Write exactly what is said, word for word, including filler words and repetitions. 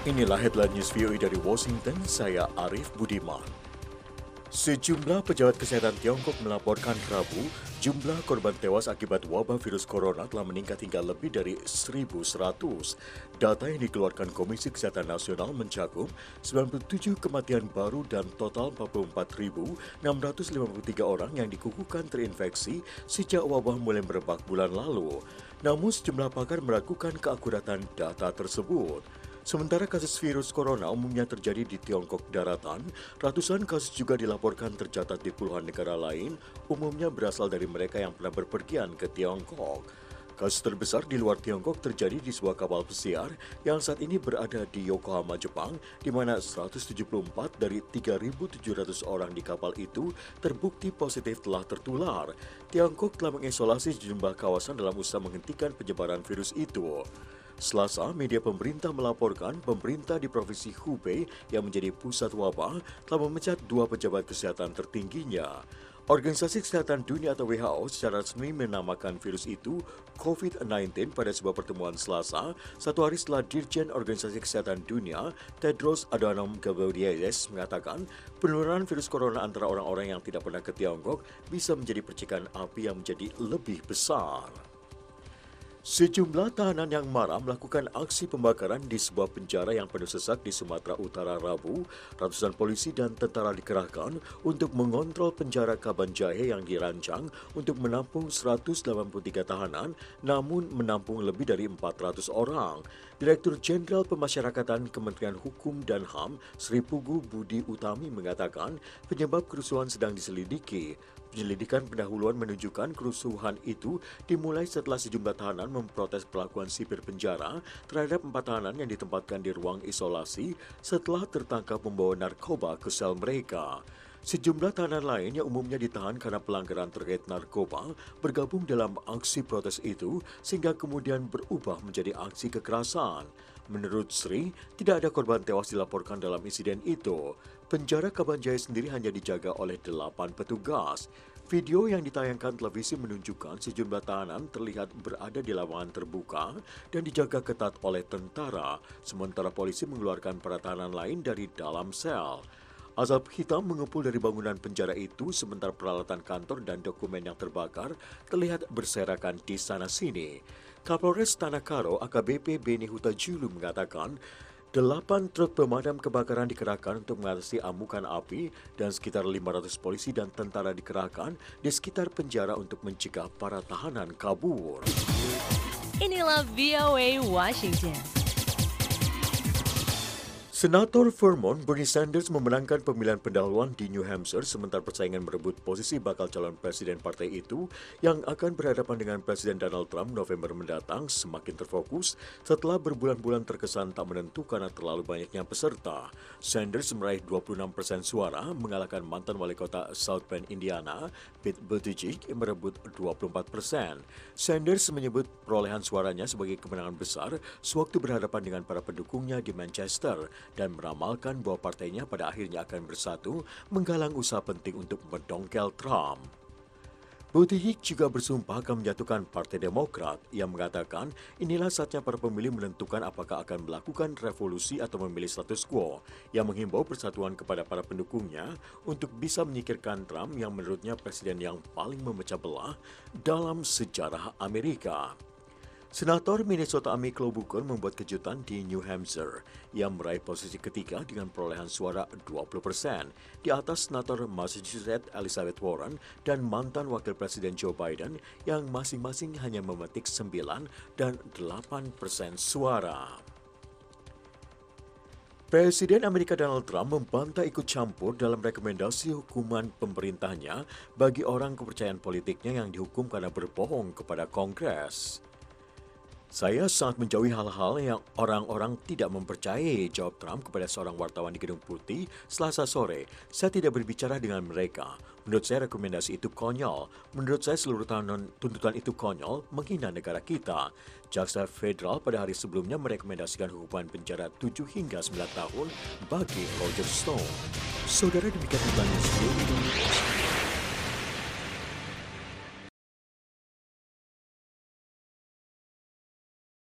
Inilah headline news V O A dari Washington, saya Arif Budiman. Sejumlah pejabat kesehatan Tiongkok melaporkan Rabu, jumlah korban tewas akibat wabah virus corona telah meningkat hingga lebih dari seribu seratus. Data yang dikeluarkan Komisi Kesehatan Nasional mencakup sembilan puluh tujuh kematian baru dan total empat puluh empat ribu enam ratus lima puluh tiga orang yang dikukuhkan terinfeksi sejak wabah mulai merebak bulan lalu. Namun sejumlah pakar meragukan keakuratan data tersebut. Sementara kasus virus corona umumnya terjadi di Tiongkok daratan, ratusan kasus juga dilaporkan tercatat di puluhan negara lain, umumnya berasal dari mereka yang pernah berpergian ke Tiongkok. Kasus terbesar di luar Tiongkok terjadi di sebuah kapal pesiar yang saat ini berada di Yokohama, Jepang, di mana seratus tujuh puluh empat dari tiga ribu tujuh ratus orang di kapal itu terbukti positif telah tertular. Tiongkok telah mengisolasi sejumlah kawasan dalam usaha menghentikan penyebaran virus itu. Selasa, media pemerintah melaporkan pemerintah di Provinsi Hubei yang menjadi pusat wabah telah memecat dua pejabat kesehatan tertingginya. Organisasi Kesehatan Dunia atau W H O secara resmi menamakan virus itu COVID sembilan belas pada sebuah pertemuan Selasa, satu hari setelah Dirjen Organisasi Kesehatan Dunia, Tedros Adhanom Ghebreyesus mengatakan penularan virus corona antara orang-orang yang tidak pernah ke Tiongkok bisa menjadi percikan api yang menjadi lebih besar. Sejumlah tahanan yang marah melakukan aksi pembakaran di sebuah penjara yang penuh sesak di Sumatera Utara Rabu. Ratusan polisi dan tentara dikerahkan untuk mengontrol penjara Kabanjahe yang dirancang untuk menampung seratus delapan puluh tiga tahanan, namun menampung lebih dari empat ratus orang. Direktur Jenderal Pemasyarakatan Kementerian Hukum dan H A M, Sri Pugu Budi Utami mengatakan penyebab kerusuhan sedang diselidiki. Penyelidikan pendahuluan menunjukkan kerusuhan itu dimulai setelah sejumlah tahanan memprotes perlakuan sipir penjara terhadap empat tahanan yang ditempatkan di ruang isolasi setelah tertangkap membawa narkoba ke sel mereka. Sejumlah tahanan lain yang umumnya ditahan karena pelanggaran terkait narkoba bergabung dalam aksi protes itu sehingga kemudian berubah menjadi aksi kekerasan. Menurut Sri, tidak ada korban tewas dilaporkan dalam insiden itu. Penjara Kabanjahe sendiri hanya dijaga oleh delapan petugas. Video yang ditayangkan televisi menunjukkan sejumlah tahanan terlihat berada di lapangan terbuka dan dijaga ketat oleh tentara, sementara polisi mengeluarkan para tahanan lain dari dalam sel. Asap hitam mengepul dari bangunan penjara itu, sementara peralatan kantor dan dokumen yang terbakar terlihat berserakan di sana-sini. Kapolres Tanah-Karo A K B P Beni Huta-Julu mengatakan, delapan truk pemadam kebakaran dikerahkan untuk mengatasi amukan api dan sekitar lima ratus polisi dan tentara dikerahkan di sekitar penjara untuk mencegah para tahanan kabur. Inilah V O A Washington. Senator Vermont Bernie Sanders memenangkan pemilihan pendahuluan di New Hampshire sementara persaingan merebut posisi bakal calon presiden partai itu yang akan berhadapan dengan Presiden Donald Trump November mendatang semakin terfokus setelah berbulan-bulan terkesan tak menentu karena terlalu banyaknya peserta. Sanders meraih dua puluh enam persen suara mengalahkan mantan wali kota South Bend, Indiana, Pete Buttigieg yang merebut dua puluh empat persen. Sanders menyebut perolehan suaranya sebagai kemenangan besar sewaktu berhadapan dengan para pendukungnya di Manchester dan meramalkan bahwa partainya pada akhirnya akan bersatu menggalang usaha penting untuk mendongkel Trump. Buttigieg juga bersumpah akan menjatuhkan Partai Demokrat. Ia mengatakan inilah saatnya para pemilih menentukan apakah akan melakukan revolusi atau memilih status quo. Ia menghimbau persatuan kepada para pendukungnya untuk bisa menyingkirkan Trump yang menurutnya presiden yang paling memecah belah dalam sejarah Amerika. Senator Minnesota Amy Klobuchar membuat kejutan di New Hampshire. Ia meraih posisi ketiga dengan perolehan suara dua puluh persen, di atas Senator Massachusetts Elizabeth Warren dan mantan Wakil Presiden Joe Biden yang masing-masing hanya memetik sembilan dan delapan persen suara. Presiden Amerika Donald Trump membantah ikut campur dalam rekomendasi hukuman pemerintahnya bagi orang kepercayaan politiknya yang dihukum karena berbohong kepada Kongres. Saya sangat menjauhi hal-hal yang orang-orang tidak mempercayai, jawab Trump kepada seorang wartawan di Gedung Putih Selasa sore. Saya tidak berbicara dengan mereka. Menurut saya rekomendasi itu konyol. Menurut saya seluruh tuntutan itu konyol, menghina negara kita. Jaksa Federal pada hari sebelumnya merekomendasikan hukuman penjara tujuh hingga sembilan tahun bagi Roger Stone. Saudara, demikian headline news.